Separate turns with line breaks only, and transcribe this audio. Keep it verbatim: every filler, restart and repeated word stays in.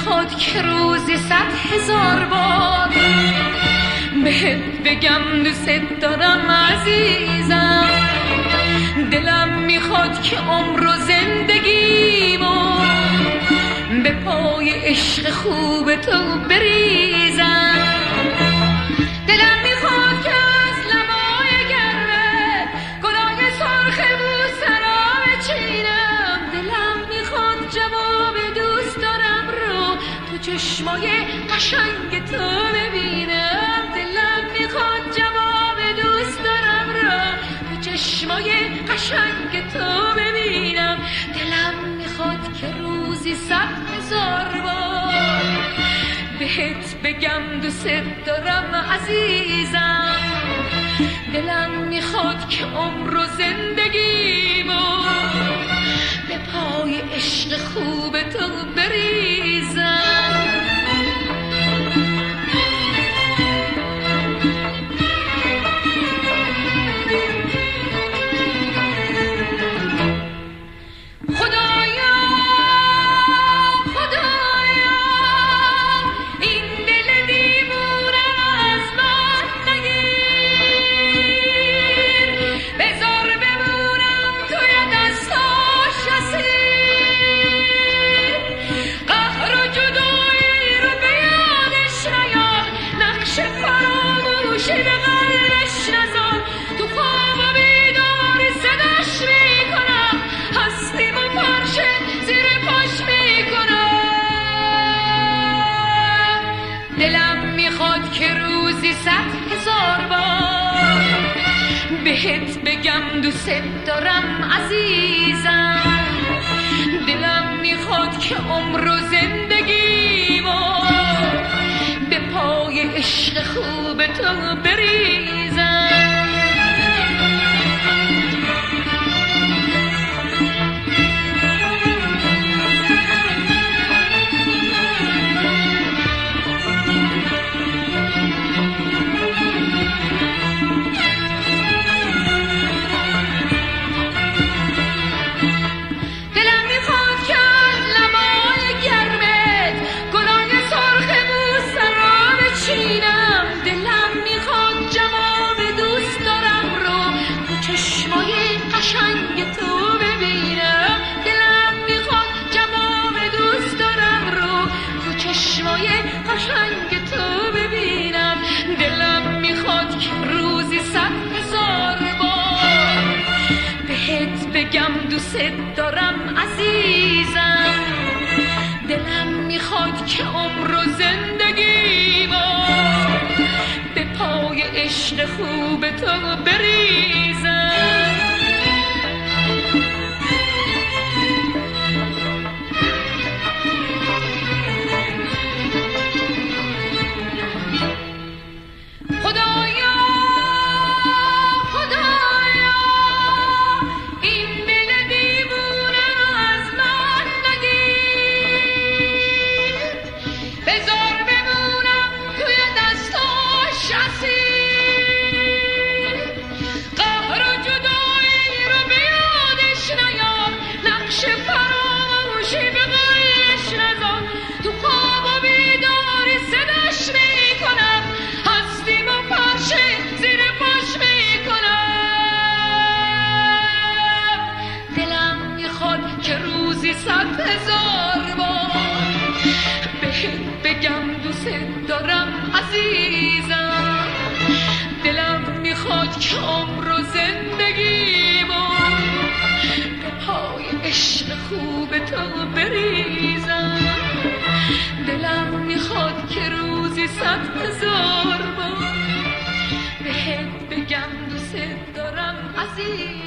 میخواد که روزی صد هزار بار بهت بگم دوست دارم عزیزم. دلم میخواد که عمر و زندگیمو به پای عشق خوب تو بریزم. دلم میخواد که از لبای گرمت گلای سرخ بوسرا بچینم. دلم میخواد جواب دوست دارم رو تو چشمای قشنگ تو ببینم. دلم میخواد جواب دوست دارم رو تو چشمای قشنگ تو ببینم. دلم میخواد که روزی صد هزار بار بهت بگم دوست دارم عزیزم. دلم میخواد که عمر و زندگیمو به پای عشق خوب تو بریزم. بهت بگم دوست دارم عزیزم. دلم میخواد که عمر و زندگیمو به پای عشق خوب تو بریزم. دوست دارم عزیزم. دلم میخواد که عمر و زندگیمو به پای عشق خوب تو بریزم. دارم عزیزم. دلم میخواد که عمر و زندگیمو به پای عشق خوب تو بریزم. دلم میخواد که روزی صد هزار بار بهت بگم دوست دارم عزیزم.